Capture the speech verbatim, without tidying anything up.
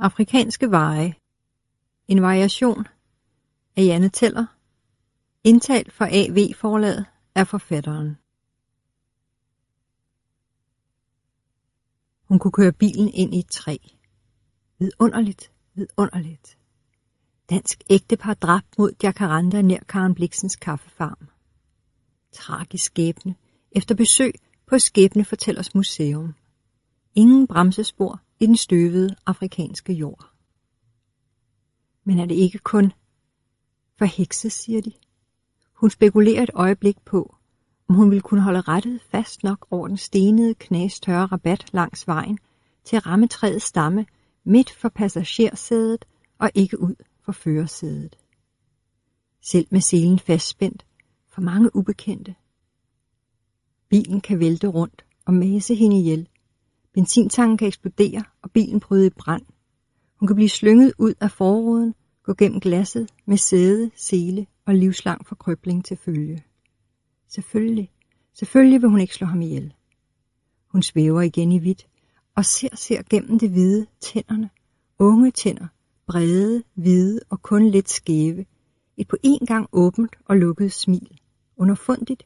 Afrikanske veje. En variation af Janne Teller. Indtalt for A V-forlaget af forfatteren. Hun kunne køre bilen ind i et træ. Vidunderligt, vidunderligt. Dansk ægtepar dræbt mod Jacaranda nær Karen Blixens kaffefarm. Tragisk skæbne efter besøg på Skæbnefortællers Museum. Ingen bremsespor i den støvede afrikanske jord. Men er det ikke kun forhekset, siger de. Hun spekulerer et øjeblik på, om hun ville kunne holde rettet fast nok over den stenede, knastørre rabat langs vejen til at ramme træets stamme midt for passagersædet og ikke ud for førersædet. Selv med selen fastspændt for mange ubekendte. Bilen kan vælte rundt og mase hende ihjel. Benzintanken kan eksplodere, og bilen bryde i brand. Hun kan blive slynget ud af forruden, gå gennem glasset med sæde, sele og livslang forkrøbling til følge. Selvfølgelig, selvfølgelig vil hun ikke slå ham ihjel. Hun svæver igen i hvidt og ser, ser gennem det hvide tænderne. Unge tænder, brede, hvide og kun lidt skæve. Et på en gang åbent og lukket smil. Underfundigt,